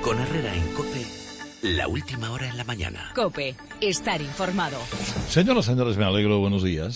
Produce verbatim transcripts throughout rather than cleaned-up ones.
Con Herrera en COPE, la última hora en la mañana. COPE, estar informado. Señoras, señores, me alegro, buenos días.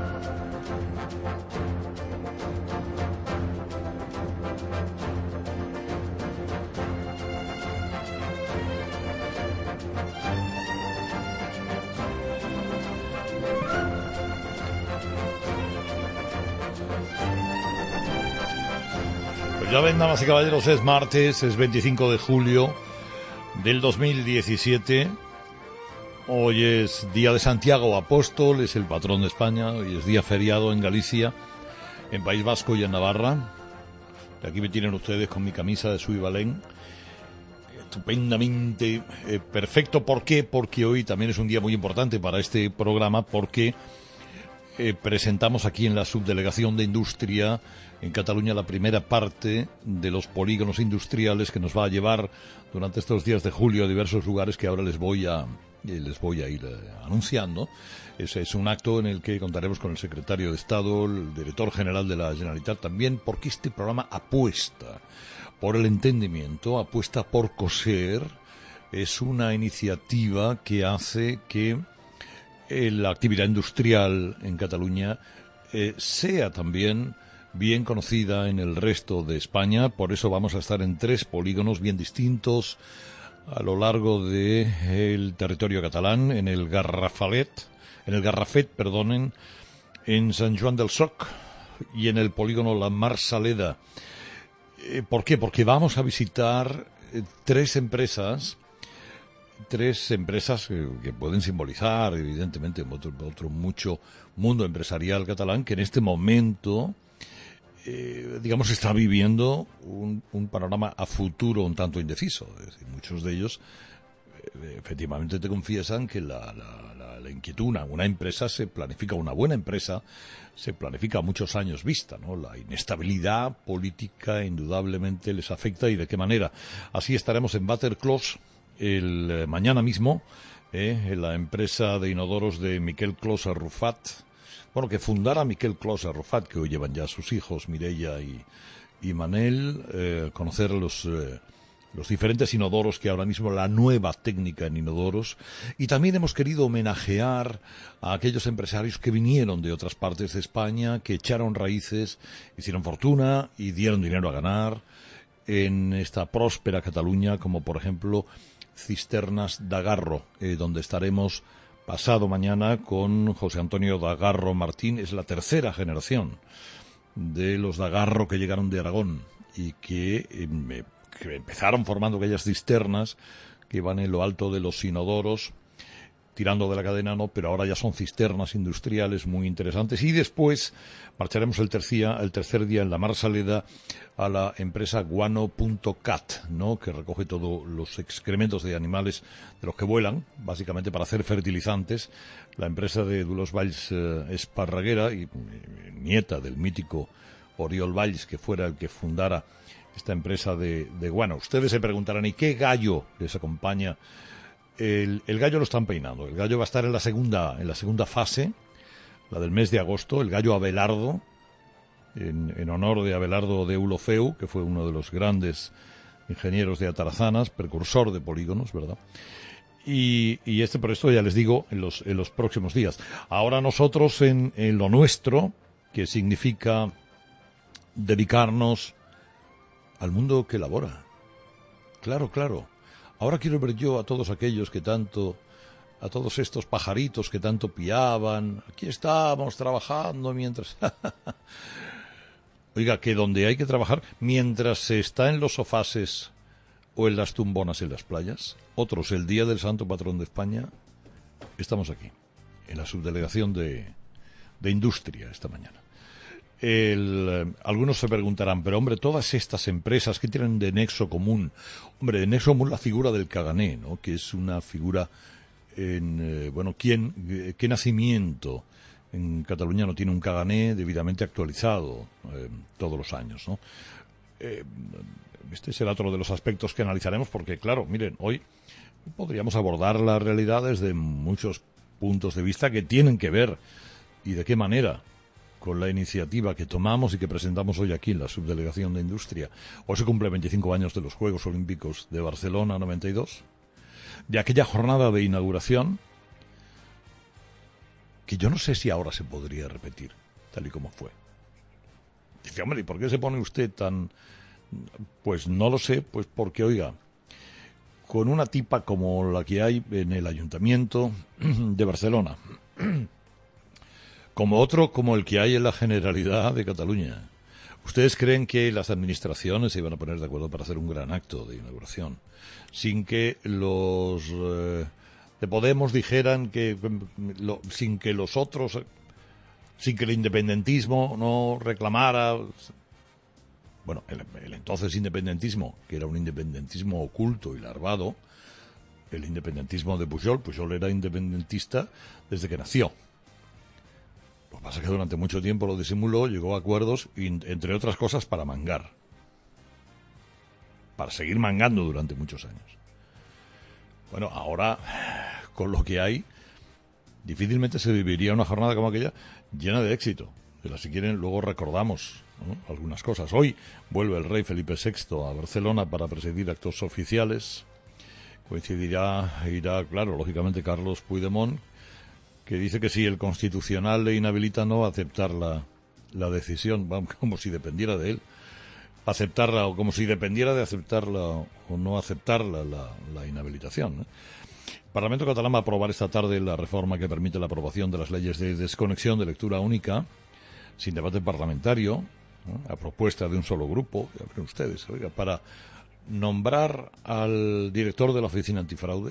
Pues ya ven, damas y caballeros, es martes, es veinticinco de julio del dos mil diecisiete. Hoy es día de Santiago Apóstol, es el patrón de España. Hoy es día feriado en Galicia, en País Vasco y en Navarra. Y aquí me tienen ustedes con mi camisa de Sui Balén, estupendamente eh, perfecto. ¿Por qué? Porque hoy también es un día muy importante para este programa, porque eh, presentamos aquí en la Subdelegación de Industria en Cataluña la primera parte de los polígonos industriales que nos va a llevar durante estos días de julio a diversos lugares que ahora les voy a les voy a ir eh, anunciando. Ese es un acto en el que contaremos con el secretario de Estado, el director general de la Generalitat también, porque este programa apuesta por el entendimiento, apuesta por coser. Es una iniciativa que hace que eh, la actividad industrial en Cataluña eh, sea también bien conocida en el resto de España. Por eso vamos a estar en tres polígonos bien distintos a lo largo del territorio catalán, en el Garrafalet, en el Garrafet, perdonen, en Sant Joan del Soc y en el polígono La Marsaleda. Eh, ¿Por qué? Porque vamos a visitar eh, tres empresas, tres empresas que, que pueden simbolizar, evidentemente, otro, otro mucho mundo empresarial catalán que en este momento Eh, digamos, está viviendo un, un panorama a futuro un tanto indeciso. Es decir, muchos de ellos eh, efectivamente te confiesan que la, la, la, la inquietud, una, una empresa se planifica, una buena empresa se planifica a muchos años vista, ¿no? La inestabilidad política indudablemente les afecta, y de qué manera. Así estaremos en Watercloos el eh, mañana mismo, eh, en la empresa de inodoros de Miquel Clos Arrufat. Bueno, que fundara Miquel Clos Arrufat, que hoy llevan ya sus hijos, Mireia y, y Manel, eh, conocer los, eh, los diferentes inodoros que ahora mismo, la nueva técnica en inodoros. Y también hemos querido homenajear a aquellos empresarios que vinieron de otras partes de España, que echaron raíces, hicieron fortuna y dieron dinero a ganar en esta próspera Cataluña, como por ejemplo Cisternas Dagarro, eh, donde estaremos pasado mañana con José Antonio Dagarro Martín. Es la tercera generación de los Dagarro que llegaron de Aragón y que, eh, que empezaron formando aquellas cisternas que van en lo alto de los inodoros, tirando de la cadena, no, pero ahora ya son cisternas industriales muy interesantes. Y después marcharemos el tercer, el tercer día en la Marsaleda a la empresa guano punto cat, ¿no?, que recoge todos los excrementos de animales de los que vuelan, básicamente para hacer fertilizantes. La empresa de Dolors Valls eh, Esparraguera, y eh, nieta del mítico Oriol Valls, que fuera el que fundara esta empresa de, de guano. Ustedes se preguntarán, ¿y qué gallo les acompaña? El, el gallo lo están peinando. El gallo va a estar en la segunda, en la segunda fase, la del mes de agosto, el gallo Abelardo, en, en honor de Abelardo de Ulofeu, que fue uno de los grandes ingenieros de atarazanas, precursor de polígonos, ¿verdad? Y, y este, por esto ya les digo, en los, en los próximos días. Ahora nosotros en, en lo nuestro, que significa dedicarnos al mundo que elabora. Claro, claro. Ahora quiero ver yo a todos aquellos que tanto, a todos estos pajaritos que tanto piaban. Aquí estamos trabajando mientras... Oiga, que donde hay que trabajar, mientras se está en los sofases o en las tumbonas en las playas, otros, el día del Santo Patrón de España, estamos aquí, en la Subdelegación de, de Industria, esta mañana. El, eh, algunos se preguntarán, pero hombre, todas estas empresas, ¿qué tienen de nexo común? Hombre, de nexo común la figura del Cagané, ¿no?, que es una figura en, eh, bueno, ¿quién, eh, qué nacimiento en Cataluña no tiene un Cagané debidamente actualizado eh, todos los años, ¿no? Eh, este será otro de los aspectos que analizaremos, porque claro, miren, hoy podríamos abordar la realidad desde muchos puntos de vista que tienen que ver, y de qué manera, con la iniciativa que tomamos y que presentamos hoy aquí en la Subdelegación de Industria. Hoy se cumple veinticinco años de los Juegos Olímpicos de Barcelona noventa y dos, de aquella jornada de inauguración que yo no sé si ahora se podría repetir, tal y como fue. Dice, hombre, ¿y por qué se pone usted tan...? Pues no lo sé, pues porque, oiga, con una tipa como la que hay en el Ayuntamiento de Barcelona, como otro como el que hay en la Generalidad de Cataluña, ¿ustedes creen que las administraciones se iban a poner de acuerdo para hacer un gran acto de inauguración sin que los eh, de Podemos dijeran que lo, sin que los otros, sin que el independentismo no reclamara? Bueno, el, el entonces independentismo, que era un independentismo oculto y larvado, el independentismo de Pujol, Pujol era independentista desde que nació. Lo que pasa es que durante mucho tiempo lo disimuló, llegó a acuerdos, entre otras cosas, para mangar. Para seguir mangando durante muchos años. Bueno, ahora, con lo que hay, difícilmente se viviría una jornada como aquella llena de éxito. Pero si quieren, luego recordamos, ¿no?, algunas cosas. Hoy vuelve el rey Felipe sexto a Barcelona para presidir actos oficiales. Coincidirá, irá, claro, lógicamente, Carlos Puigdemont, que dice que si el Constitucional le inhabilita no va a aceptar la, la decisión, como si dependiera de él, aceptarla, o como si dependiera de aceptarla o no aceptarla la, la inhabilitación, ¿eh? El Parlamento catalán va a aprobar esta tarde la reforma que permite la aprobación de las leyes de desconexión de lectura única, sin debate parlamentario, ¿no?, a propuesta de un solo grupo, ya ven ustedes, oiga, para nombrar al director de la Oficina Antifraude.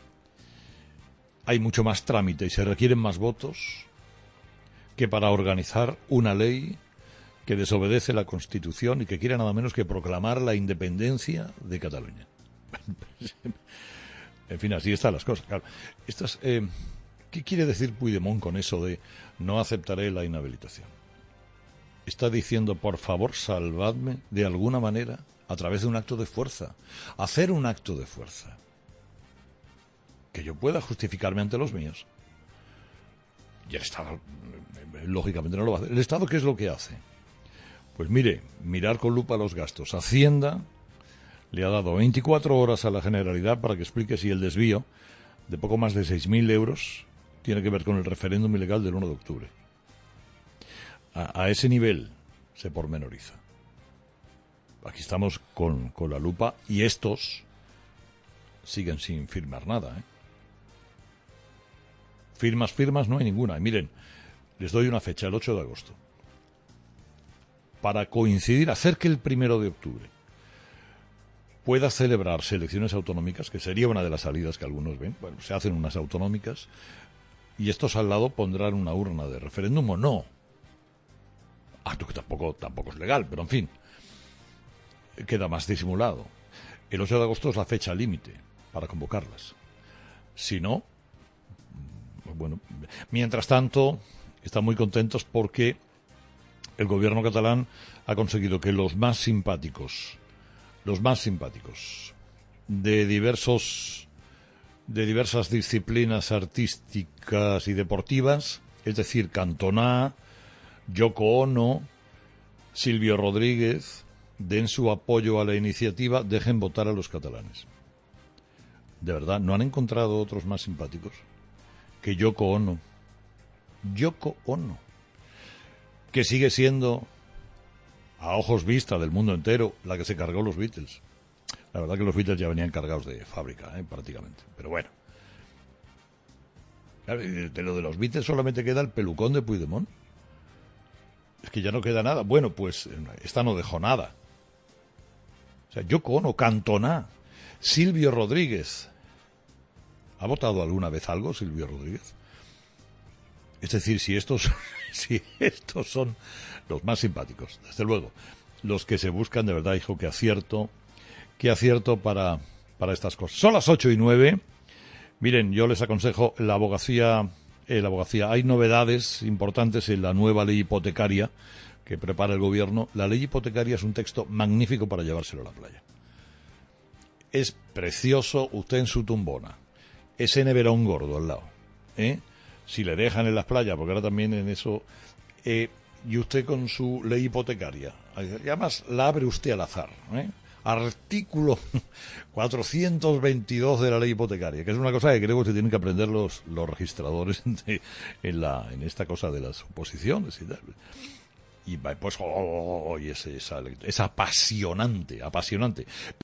Hay mucho más trámite y se requieren más votos que para organizar una ley que desobedece la Constitución y que quiere nada menos que proclamar la independencia de Cataluña. En fin, así están las cosas. Claro, estas, eh, ¿qué quiere decir Puigdemont con eso de no aceptaré la inhabilitación? Está diciendo, por favor, salvadme de alguna manera a través de un acto de fuerza. Hacer un acto de fuerza. Que yo pueda justificarme ante los míos. Y el Estado, lógicamente, no lo va a hacer. ¿El Estado qué es lo que hace? Pues mire, mirar con lupa los gastos. Hacienda le ha dado veinticuatro horas a la Generalidad para que explique si el desvío de poco más de seis mil euros tiene que ver con el referéndum ilegal del uno de octubre. A, a ese nivel se pormenoriza. Aquí estamos con, con la lupa y estos siguen sin firmar nada, ¿eh? Firmas, firmas, no hay ninguna. Y miren, les doy una fecha, el ocho de agosto. Para coincidir, hacer que el primero de octubre pueda celebrarse elecciones autonómicas, que sería una de las salidas que algunos ven. Bueno, se hacen unas autonómicas y estos al lado pondrán una urna de referéndum o no. Acto que tampoco, tampoco es legal, pero en fin, queda más disimulado. El ocho de agosto es la fecha límite para convocarlas. Si no, bueno, mientras tanto, están muy contentos porque el gobierno catalán ha conseguido que los más simpáticos, los más simpáticos de diversos, de diversas disciplinas artísticas y deportivas, es decir, Cantona, Yoko Ono, Silvio Rodríguez, den su apoyo a la iniciativa, dejen votar a los catalanes. De verdad, ¿no han encontrado otros más simpáticos que Yoko Ono? Yoko Ono, que sigue siendo, a ojos vista del mundo entero, la que se cargó los Beatles. La verdad que los Beatles ya venían cargados de fábrica, ¿eh? prácticamente. Pero bueno. Claro, de lo de los Beatles solamente queda el pelucón de Puigdemont. Es que ya no queda nada. Bueno, pues esta no dejó nada. O sea, Yoko Ono, Cantona, Silvio Rodríguez. ¿Ha votado alguna vez algo Silvio Rodríguez? Es decir, si estos, si estos son los más simpáticos, desde luego, los que se buscan de verdad, hijo, que acierto, que acierto para, para estas cosas. Son las ocho y nueve. Miren, yo les aconsejo la abogacía, eh, la abogacía. Hay novedades importantes en la nueva ley hipotecaria que prepara el gobierno. La ley hipotecaria es un texto magnífico para llevárselo a la playa. Es precioso, usted en su tumbona, ese neverón gordo al lado, ¿eh? Si le dejan en las playas, porque ahora también en eso, eh, y usted con su ley hipotecaria, y además la abre usted al azar, ¿eh? Artículo cuatrocientos veintidós de la ley hipotecaria, que es una cosa que creo que se tienen que aprender los, los registradores de, en, la, en esta cosa de las oposiciones y tal. Y pues, oh, oh, oh, y es, es, es apasionante, apasionante.